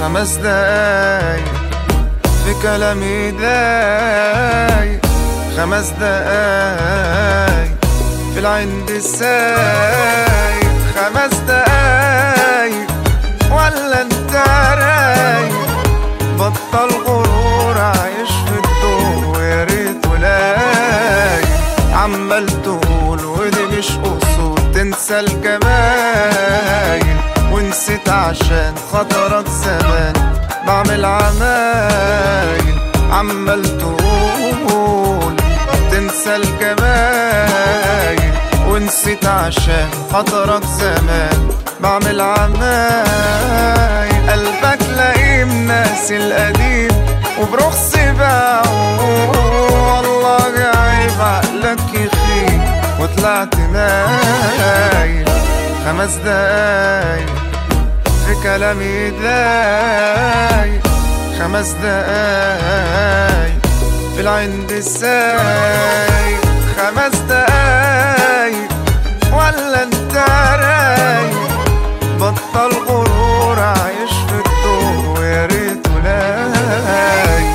5 دقايق في كلامي دايق، 5 دقايق في العند السايق، 5 دقايق ولا انت رايق؟ بطل غرور عايش في الدور ويا ريته لايق، عمال تقول ودي مش اصول تنسى الجمايل، ونسيت عشان خاطرك زمان بعمل عمايل، عمال تقول تنسى الجمايل، ونسيت عشان خاطرك زمان بعمل عمايل، قلبك لئيم ناسي القديم وبرخص باعه، والله عيب عقلك يخيب وطلعت مايل، 5 دقايق في كلامي دايق، 5 دقايق في العند السايق، 5 دقايق ولا انت رايق؟ بطل غرور عايش في الدور ويا ريته لايق.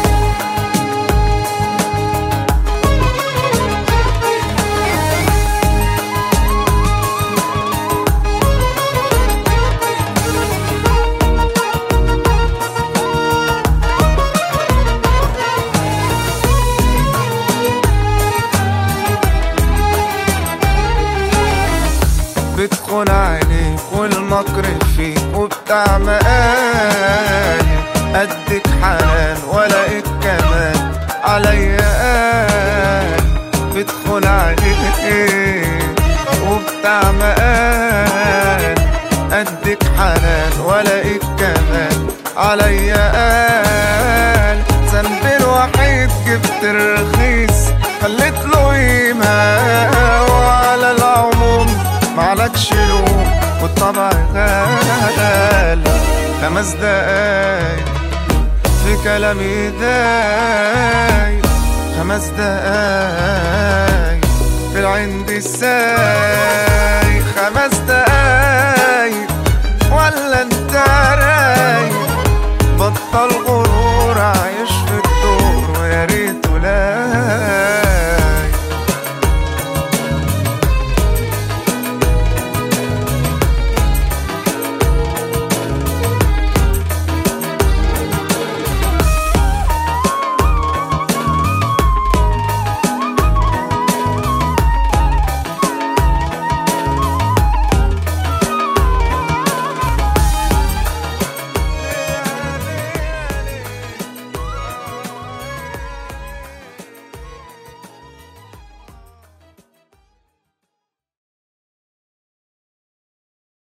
بتخون عينيك والمكر فيك وبتاع مقالب، قدك حنان ولاقيك كمان عليا قال، بتخون عينيك وبتاع مقال، قدك حنان ولاقيك كمان عليا قال، ذنبي الوحيد جبت الرخيص خليت له قيمة، وعلى العموم معلكش لوم والطبع غال، 5 دقايق في كلامي دايق، 5 دقايق في العند السايق، 5 دقايق